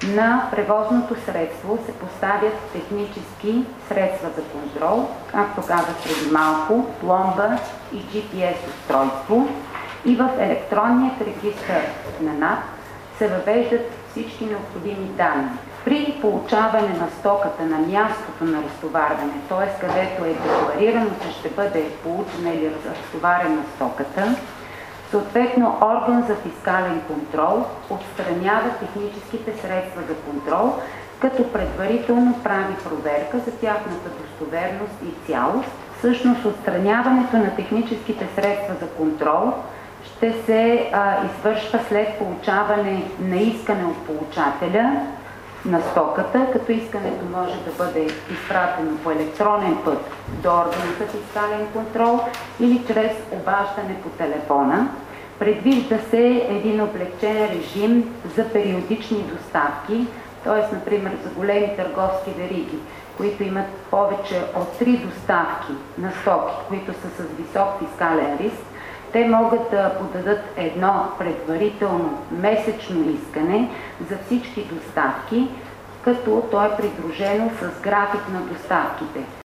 на превозното средство се поставят технически средства за контрол, както казах преди малко, пломба и GPS устройство, и в електронният регистър на НАП се въвеждат всички необходими данни. При получаване на стоката на мястото на разтоварване, т.е. където е декларирано, че ще бъде получена или разтоварена стоката, съответно орган за фискален контрол отстранява техническите средства за контрол, като предварително прави проверка за тяхната достоверност и цялост. Всъщност отстраняването на техническите средства за контрол ще се извършва след получаване на искане от получателя на стоката, като искането може да бъде изпратено по електронен път до органа за фискален контрол или чрез обаждане по телефона. Предвижда се един облекчен режим за периодични доставки, т.е. например за големи търговски вериги, които имат повече от 3 доставки на стоки, които са с висок фискален риск. Те могат да подадат едно предварително месечно искане за всички доставки, като то е придружено с график на доставките.